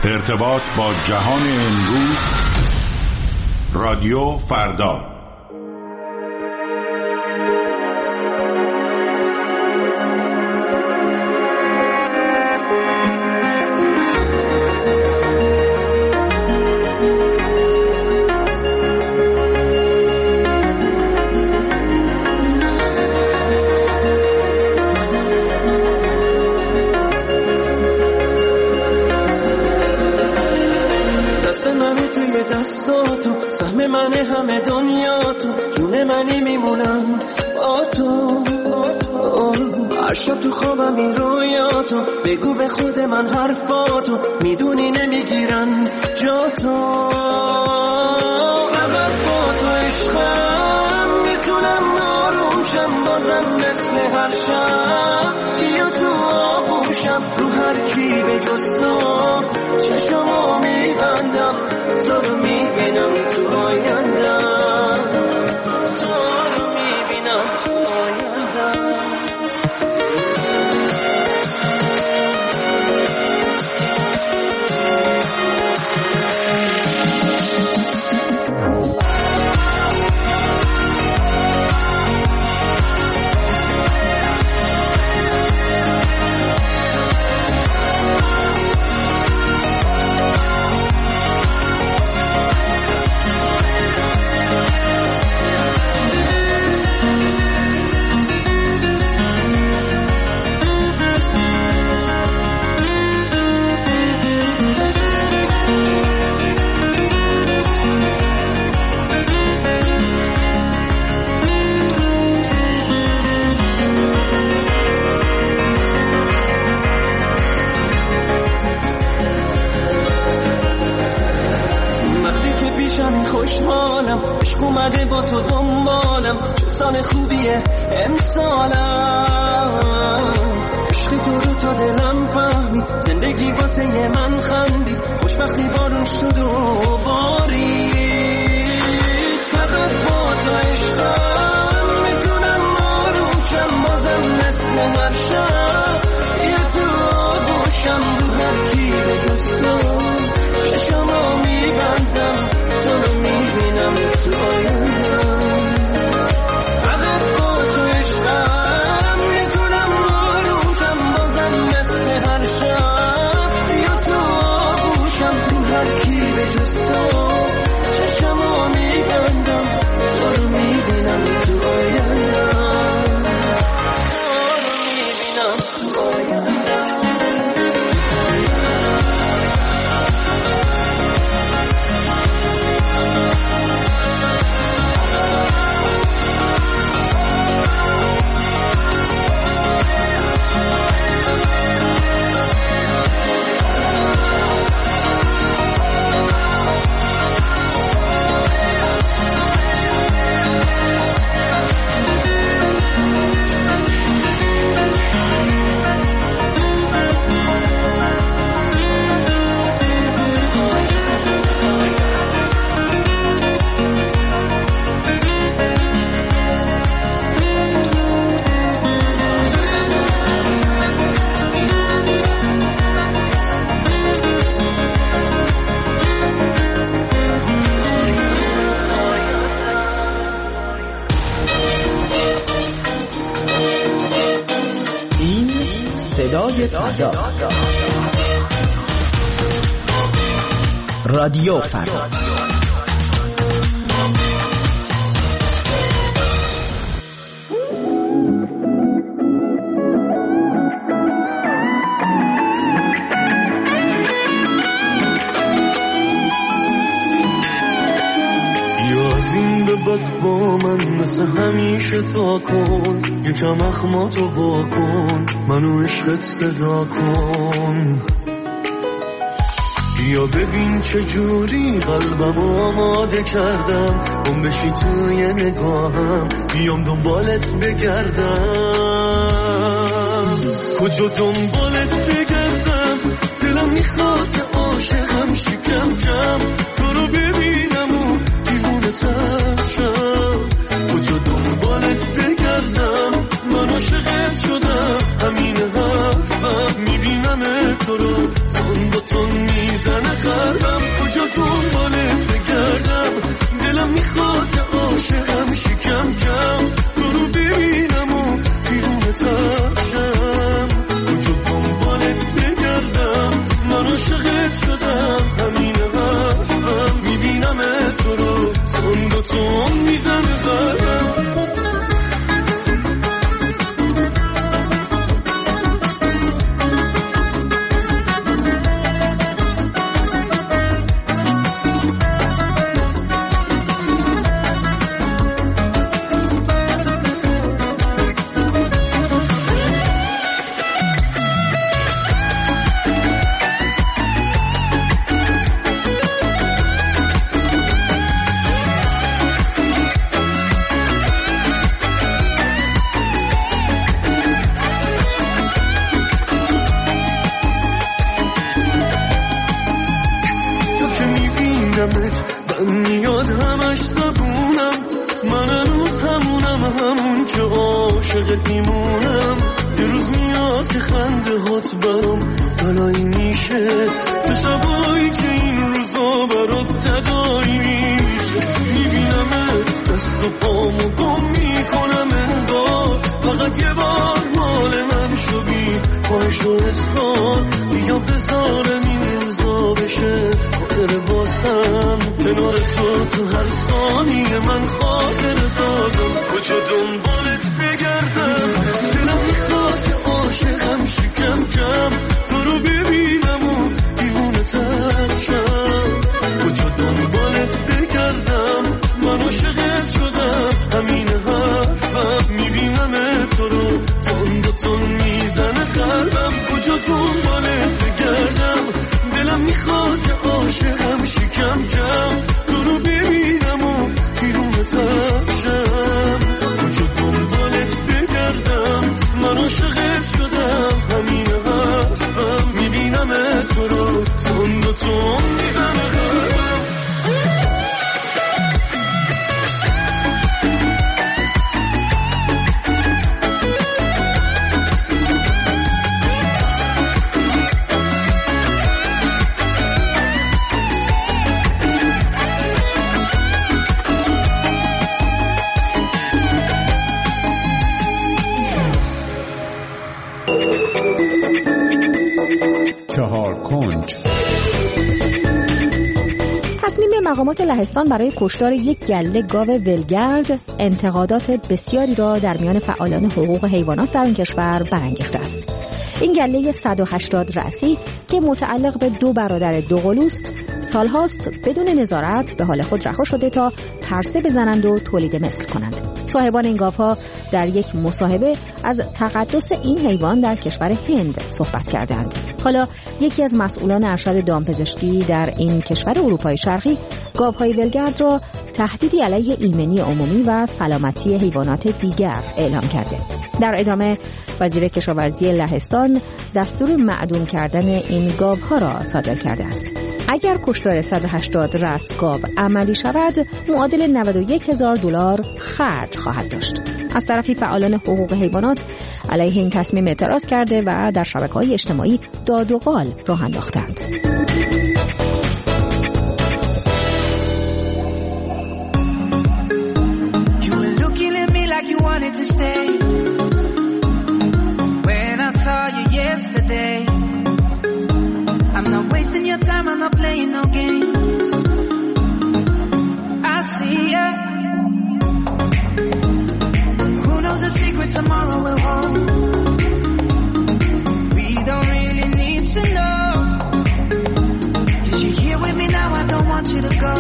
ارتباط با جهان امروز، رادیو فردا. دستاتو سهم من همه دنیا تو، جون منی میمونم با تو. هر شب تو خوابم این رویاتو، بگو به خود من حرفاتو، میدونی نمیگیرن جا تو. فقط با تو عشقم میتونم آروم شم، بازم مثل هر شب بیا تو آغوشم. رو هر کی به جز تو چشمو میبندم، تو رو میبینم تو آیندم، تو رو میبینم تو آیندم. خوشحالم عشق اومده با تو دنبالم، چه سال خوبیه امسالم. عشق تو رو تا دلم فهمید، زندگی واسه من خندید، خوشبختی بارون شد و بارید. فقط با تو عشقم میتونم آروم شم، بازم مثل هر شب بیا تو آغوشم. رو هر کی به جز تو چشمو میبندم، تو رو میبینم تو آیندم. فقط با تو عشقم میتونم آروم شم، بازم مثل هر شب بیا تو آغوشم. رو هر کی به جز تو چشمو میبندم، تو رو میبینم تو آیندم، تو رو میبینم تو آیندم. رادیو فردا. بعد با من مثل همیشه تا کن، یکم اخماتو با کن، منو عشقت صدا کن. بیا ببین چجوری قلبمو آماده کردم، گم بشی توی نگاهم، بیام دنبالت بگردم. کجا دنبالت بگردم، دلم میخواد که عاشقم شی کم کم، تو رو ببینم و دیوونه تر شم. کجا دنبالت بگردم، من عاشقت شدم، همین حرفم، میبینم تو رو تون با تون میزنم. عاشقت شدم همین حرفم میبینم تو رو تون و تون میزنه قلبم من میاد همش زبونم من هنوز همون که عاشقت میمونم یه روز میاد که خنده هات برام بلایی میشه تو شبایی که این روزا برات تدایی میشه میبینمت دست و پامو گم میکنم انگار فقط یه بار مال من شو بی خواهش و اصرار بیا بذارم این روزا بشه خاطر باسم کنار تو هر ثانیه من خاطر سازم کجا دنبالت بگردم دلم میخواد که عاشقم شکم کم تو رو ببینم و دیوونه تر شم کجا دنبالت بگردم من عاشقت شدم همین حرفم میبینم تو رو تون میزنه قلبم کجا دنبالت بگردم دلم میخواد که عاشقم شکم کم تو رو ببینم و بیرونه تر شم کجا دنبالت بگردم من عاشقت شدم همین حرفم میبینم تو رو تون میزنه قلبم تصمیم مقامات لهستان برای کشتار یک گله گاو ولگرد انتقادات بسیاری را در میان فعالان حقوق حیوانات در این کشور برانگیخته است. این گله 180 رأسی که متعلق به 2 برادر دوقلوست سالهاست بدون نظارت به حال خود رها شده تا پرسه بزنند و تولید مثل کنند. صاحبان این گاوها در یک مصاحبه از تقدس این حیوان در کشور هند صحبت کردند. حالا یکی از مسئولان ارشد دامپزشکی در این کشور اروپای شرقی گاوهای ولگرد را تهدیدی علیه ایمنی عمومی و سلامتی حیوانات دیگر اعلام کرده. در ادامه وزیر کشاورزی لهستان دستور معدوم کردن این گاوها را صادر کرده است. اگر کشتار 180 رأس گاو عملی شود معادل $91,000 خرج خواهد داشت. از طرفی فعالان حقوق حیوانات علیه این تصمیم اعتراض کرده و در شبکه‌های اجتماعی داد و قال راه انداختند. I'm not wasting your time, I'm not playing no games. I see ya. Who knows the secret tomorrow will hold? We don't really need to know. 'Cause you're here with me now, I don't want you to go.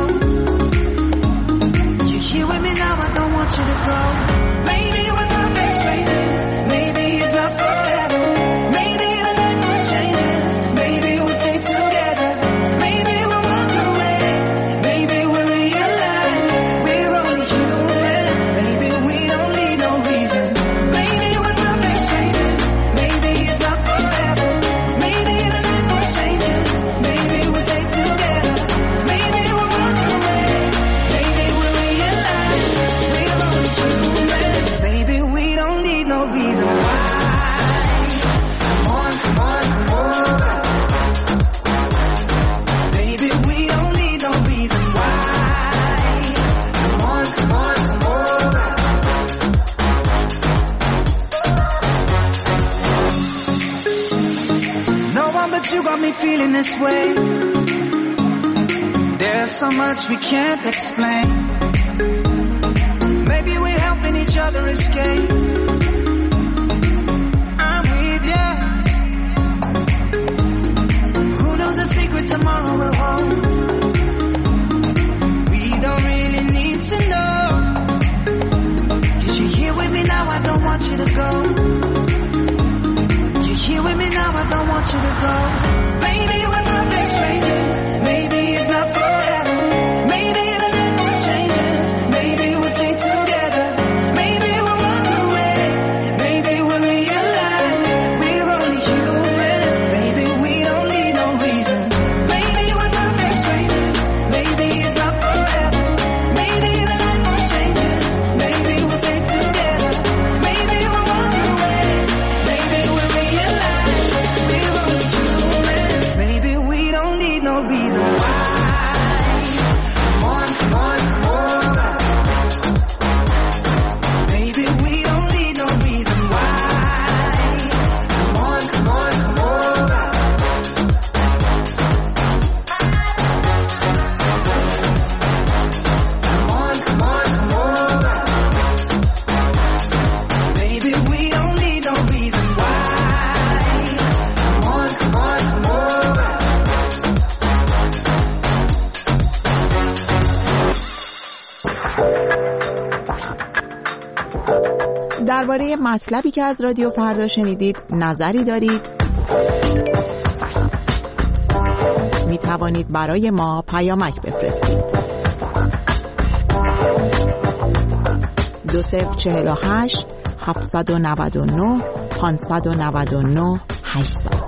You're here with me now, I don't want you to go. Maybe we're perfect strangers, maybe it's not forever. Maybe the night will change us, maybe we'll stay together. Maybe we'll walk away. but you got me feeling this way. There's so much we can't explain. Maybe we're helping each other escape. I'm with ya. Who knows the secret tomorrow will hold? We don't really need to know. 'Cause you're here with me now, I don't want you to go. You're here with me now, I don't want you to go. Maybe we're perfect strangers. Maybe it's not forever. Maybe the language changes. Maybe we'll stay together. Maybe we'll run away. Maybe we'll realize we're only human. Maybe we don't need no reason. Maybe we're perfect strangers. Maybe it's not forever. Maybe the language changes. Maybe we'll stay together. Maybe we'll run away. Maybe we'll realize we're only human. Maybe we don't need no reason why. Come on, come on, come over. Maybe we don't need no reason why. Come on, come on, come over. Come on, come on, come over. Maybe we don't need no reason why. Come on, come on, come over. درباره مطلبی که از رادیو فردا شنیدید نظری دارید؟ می توانید برای ما پیامک بفرستید. 2048 799 599 800.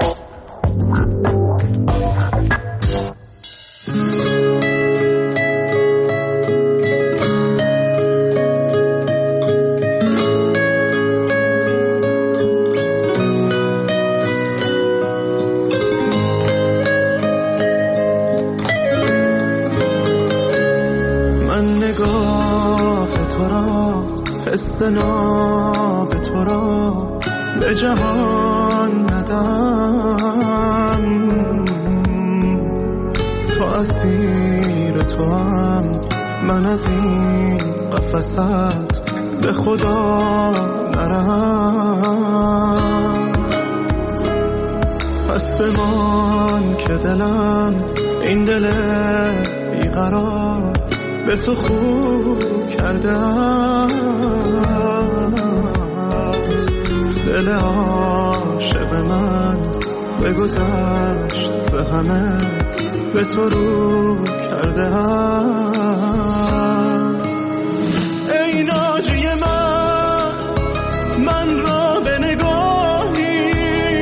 حس ناب تو را به جهان ندم، تو اسیر تو هم، من از این قفست به خدا نرم. پس بمان که دلم این دل بیقرار به تو خوب کرده است. دل عاشق من بگذشت ز همه به تو رو کرده است. ای ناجی من را به نگاهی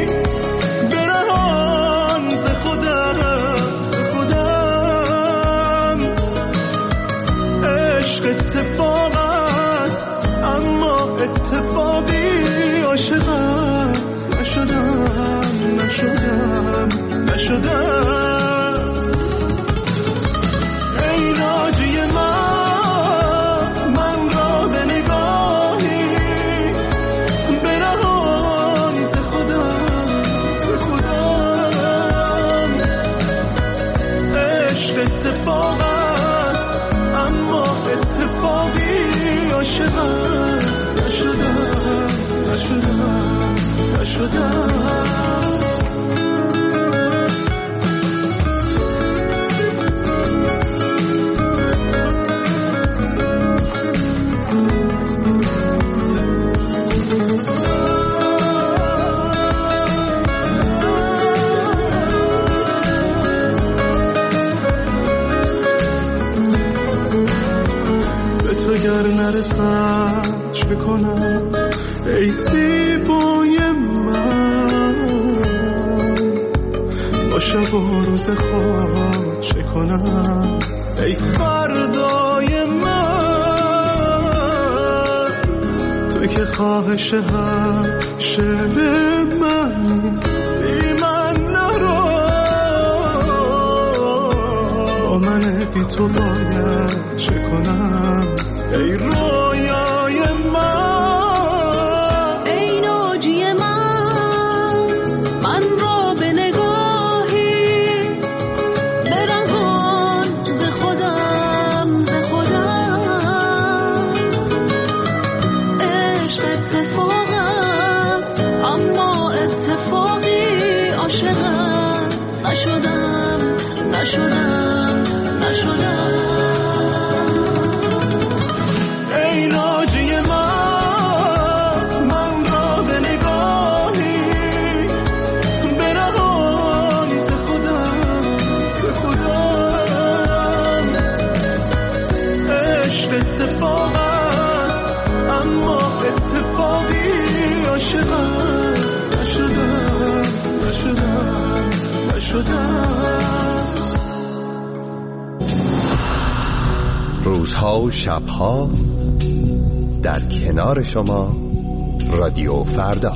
برهان ز خودم. عشق اتفاق است اما اتفاقی عاشقم نشدم. ای ناجی من را به نگاهی برهان ز خودم. عشق اتفاق است اما اتفاقی عاشقم نشدم. به تو گر نرسم چه کنم ای زیبای من، با شب و روز خواب چه کنم ای فردای من. تو که خواهش هم شعر من بی من نرو، با من بی تو باید چه کنم ای رویای من. ای ناجی من را به نگاه ای ناجی من را به نگاهی برهان ز خودم عشق اتفاقت اما اتفاقی عاشقم نشدم. روزها و شبها در کنار شما رادیو فردا.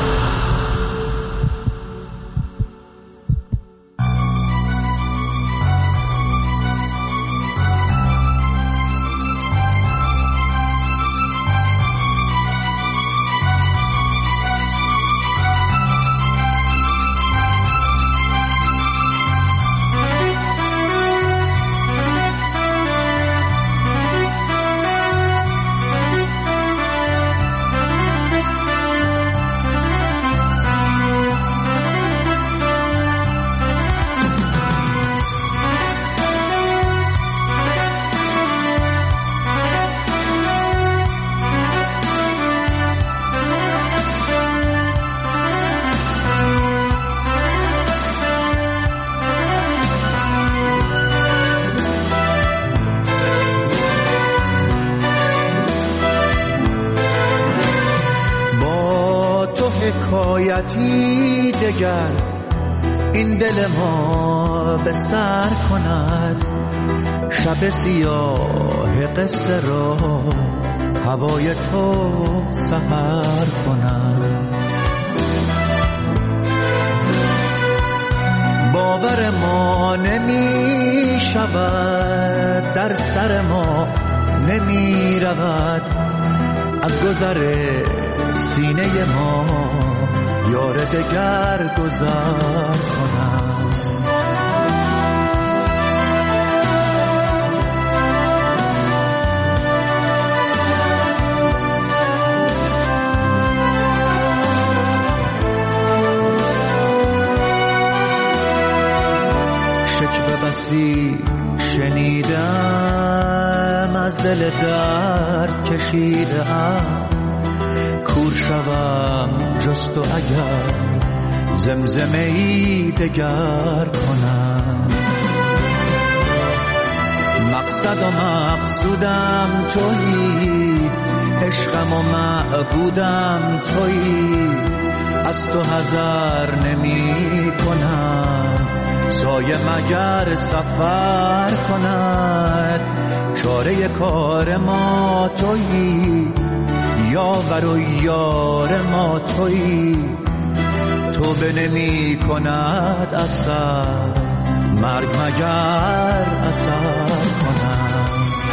حکایتی دگر این دل ما به سر کند، شب سیاه قصه را هوای تو سحر کند. باور ما نمی شود، در سر ما نمی رود، از گذر سینه ما یار دگر گذر کنم. شکوه بسی شنیدم، از دل درد کشیدم، کور شوم جست و اگر زمزمه ای دگر کنم. مقصد و مقصودم تویی، عشقم و معبودم تویی، از تو حذر نمی کنم، سایه مگر سفر کند. چاره کار ما تویی، یاور و یار ما تویی، توبه نمی کند اثر، مرگ مگر اثر کند.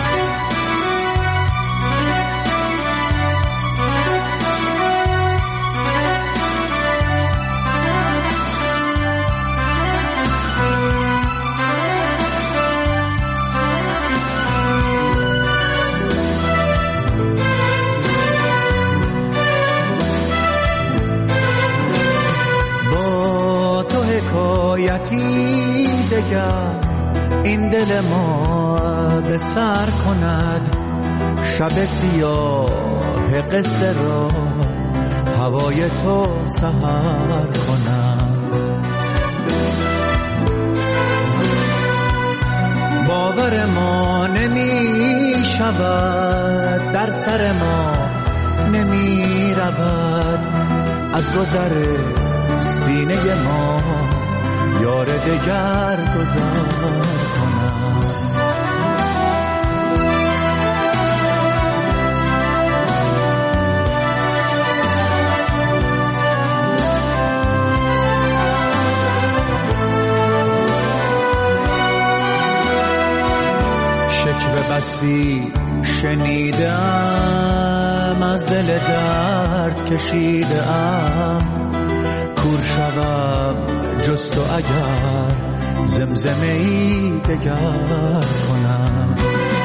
حکایتی دگر این دل ما به سر کند، شب سیاه قصه را هوای تو سحر کند. باور ما نمی شود، در سر ما نمی رود، از گذر سینه ما یار دگر گذر کنم. شکوه بسی شنیدم، از دل درد کشیدم، کور شوم جست و اگر زمزمه ای دگر کنم.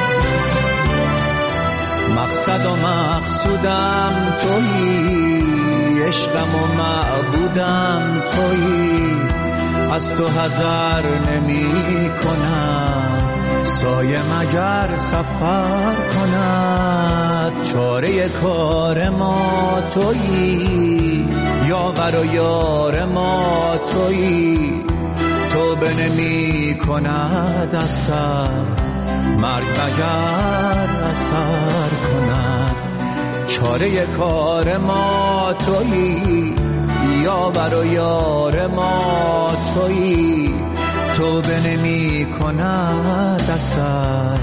مقصد و مقصودم تویی، عشقم و معبودم تویی، از تو حذر نمی کنم، سایه مگر سفر کند. چاره کار ما تویی، یاور و یار ما تویی. تو به نمی کند اثر، مرگ مگر اثر کند. چاره کار ما تویی، یاور و یار ما تویی. تو به نمی کند اثر،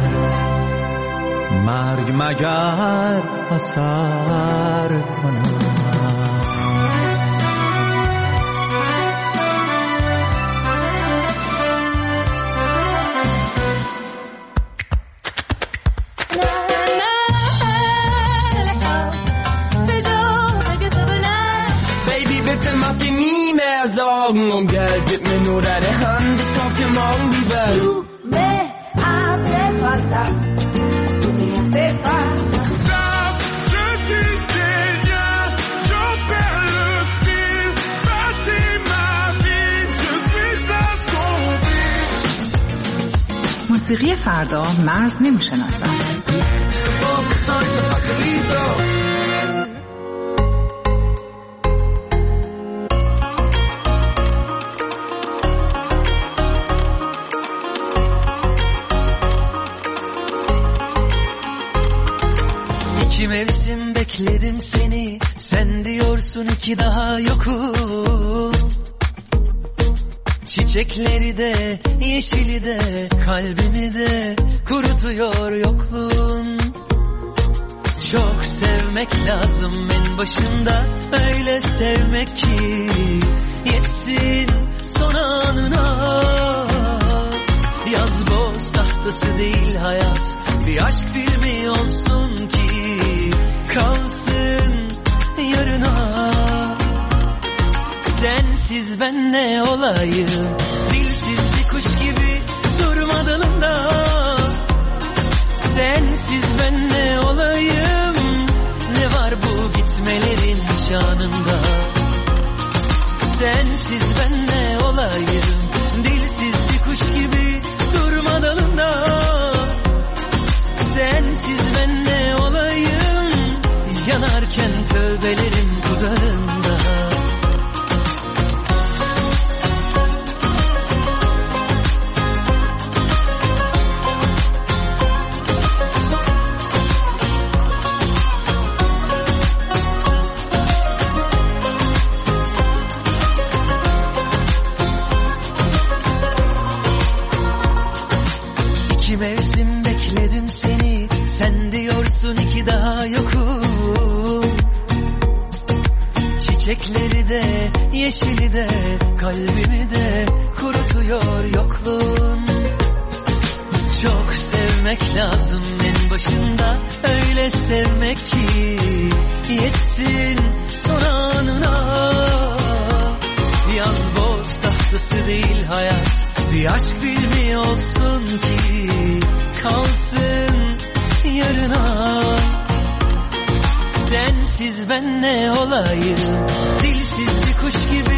مرگ مگر اثر کند. Und Geld, gib mir nur deine Hand, ich kauf dir morgen die Welt. Du me hace falta, tu me hace falta. Stop, je t'ai je perds le fil. Bâtis ma vie, je suis assombri. موسیقی فردا مرز نمی‌شناسد. İki mevsim bekledim seni, sen diyorsun ki daha yokum. Çiçekleri de, yeşili de, kalbimi de kurutuyor yokluğun. Çok sevmek lazım en başında, öyle sevmek ki yetsin son anına. Yaz boz tahtası değil hayat, bir aşk filmi olsun ki kalsın yarına. Sensiz ben ne olayım, dilsiz bir kuş gibi durma dalında. Sensiz ben ne olayım, ne var bu gitmelerin şanında. Sensiz ben ne olayım, dilsiz bir kuş gibi durma dalında. Sensiz ben ne olayım, yanarken tövbelerim dudağında. İki mevsim bekledim seni, sen diyorsun ki daha yokum. Çiçekleri de, yeşili de, kalbimi de kurutuyor yokluğun. Çok sevmek lazım en başında, öyle sevmek ki yetsin son anına. Yaz boz tahtası değil hayat, bir aşk filmi olsun ki kalsın yarına. Sensiz ben ne olayım, dilsiz bir kuş gibi